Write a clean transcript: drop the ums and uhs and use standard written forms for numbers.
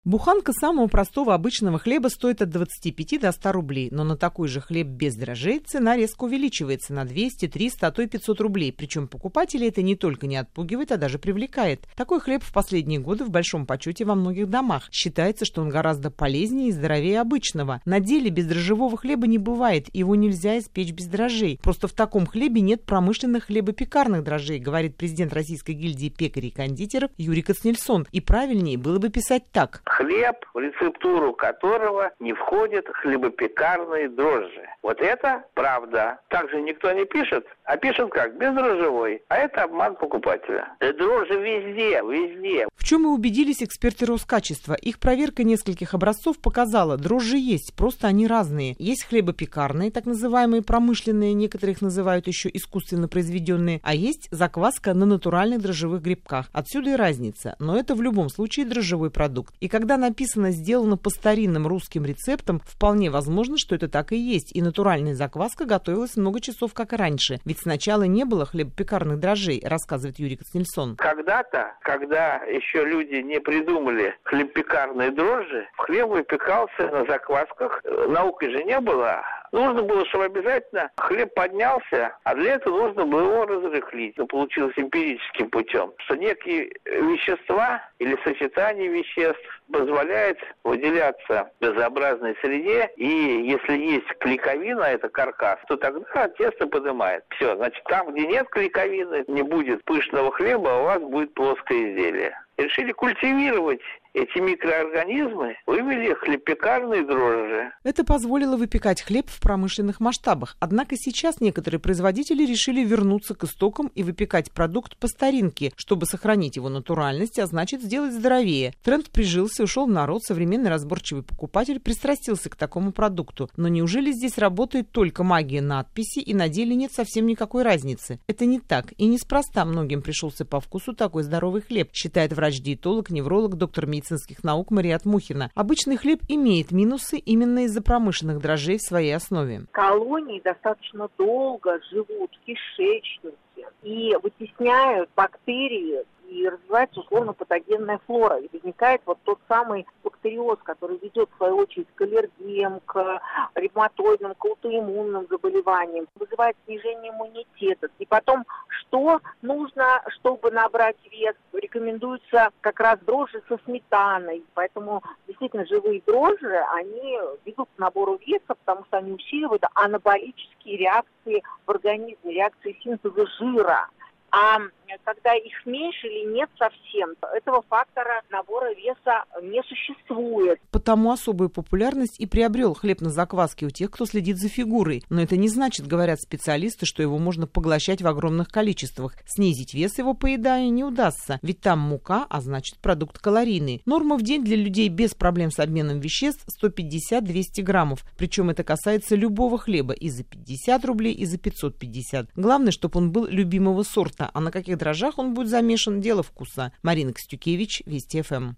Буханка самого простого обычного хлеба стоит от 25 до 100 рублей, но на такой же хлеб без дрожжей цена резко увеличивается на 200, 300, а то и 500 рублей. Причем покупателей это не только не отпугивает, а даже привлекает. Такой хлеб в последние годы в большом почете во многих домах. Считается, что он гораздо полезнее и здоровее обычного. На деле бездрожжевого хлеба не бывает, его нельзя испечь без дрожжей. Просто в таком хлебе нет промышленных хлебопекарных дрожжей, говорит президент Российской гильдии пекарей и кондитеров Юрий Кацнельсон. И правильнее было бы писать так. Хлеб, в рецептуру которого не входят хлебопекарные дрожжи. Вот это правда. Также никто не пишет, а пишет как? Бездрожжевой. А это обман покупателя. Дрожжи везде. В чем и убедились эксперты Роскачества. Их проверка нескольких образцов показала, дрожжи есть, просто они разные. Есть хлебопекарные, так называемые промышленные, некоторые их называют еще искусственно произведенные, а есть закваска на натуральных дрожжевых грибках. Отсюда и разница. Но это в любом случае дрожжевой продукт. И когда написано «сделано по старинным русским рецептам», вполне возможно, что это так и есть. И натуральная закваска готовилась много часов, как и раньше. Ведь сначала не было хлебопекарных дрожжей, рассказывает Юрий Кацнельсон. Когда-то, когда еще люди не придумали хлебопекарные дрожжи, хлеб выпекался на заквасках. Науки же не было. Нужно было, чтобы обязательно хлеб поднялся, а для этого нужно было его разрыхлить. Это получилось эмпирическим путем, что некие вещества или сочетание веществ позволяет выделяться в газообразной среде, и если есть клейковина, это каркас, то тогда тесто поднимает. Все, значит, там, где нет клейковины, не будет пышного хлеба, а у вас будет плоское изделие. Решили культивировать эти микроорганизмы, вывели хлебопекарные дрожжи. Это позволило выпекать хлеб в промышленных масштабах. Однако сейчас некоторые производители решили вернуться к истокам и выпекать продукт по старинке, чтобы сохранить его натуральность, а значит сделать здоровее. Тренд прижился, ушел в народ, современный разборчивый покупатель пристрастился к такому продукту. Но неужели здесь работает только магия надписи и на деле нет совсем никакой разницы? Это не так. И неспроста многим пришелся по вкусу такой здоровый хлеб, считает врач-диетолог, невролог, доктор медицинских наук Мариат Мухина. Обычный хлеб имеет минусы именно из-за промышленных дрожжей в своей основе. Колонии достаточно долго живут в кишечнике и вытесняют бактерии, и развивается условно-патогенная флора. И возникает вот тот самый бактериоз, который ведет, в свою очередь, к аллергиям, к ревматоидным, к аутоиммунным заболеваниям, вызывает снижение иммунитета. И потом, что нужно, чтобы набрать вес? Рекомендуется как раз дрожжи со сметаной. Поэтому, действительно, живые дрожжи, они ведут к набору веса, потому что они усиливают анаболические реакции в организме, реакции синтеза жира. А когда их меньше или нет совсем, этого фактора набора веса не существует. Потому особую популярность и приобрел хлеб на закваске у тех, кто следит за фигурой. Но это не значит, говорят специалисты, что его можно поглощать в огромных количествах. Снизить вес его поедая не удастся, ведь там мука, а значит продукт калорийный. Норма в день для людей без проблем с обменом веществ 150-200 граммов. Причем это касается любого хлеба и за 50 рублей, и за 550. Главное, чтобы он был любимого сорта, а на каких дрожжах он будет замешан, дело вкуса. Марина Костюкевич, Вести ФМ.